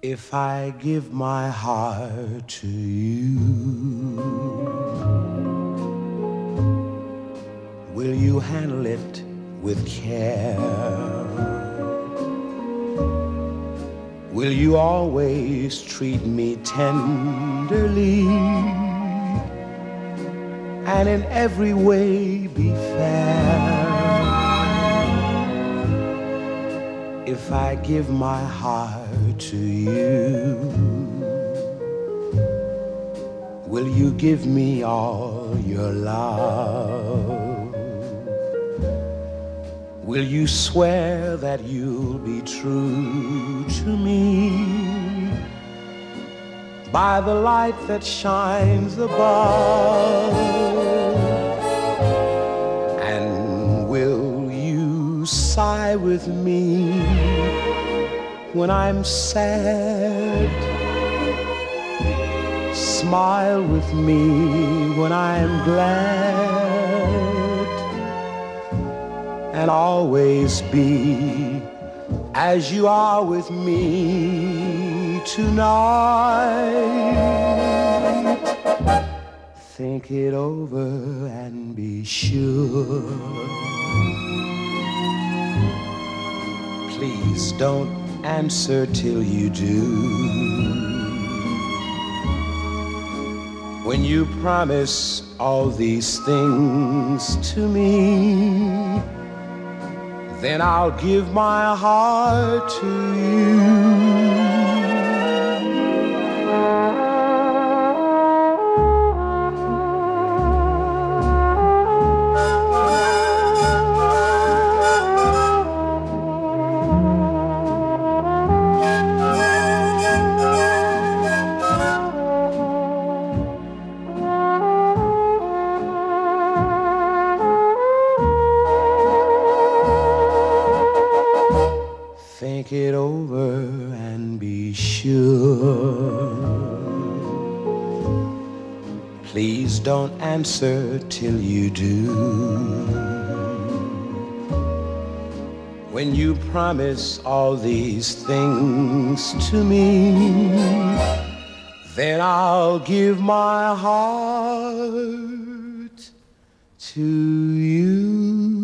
If I give my heart to you, will you handle it with care? Will you always treat me tenderly and in every way be fair? If I give my heart to you, will you give me all your love? Will you swear that you'll be true to me by the light that shines above? And will you sigh with me when I'm sad? Smile with me when I'm glad, and always be as you are with me tonight. Think it over and be sure. Please don't answer till you do. When you promise all these things to me, then I'll give my heart to you. Think it over and be sure. Please don't answer till you do. When you promise all these things to me, then I'll give my heart to you.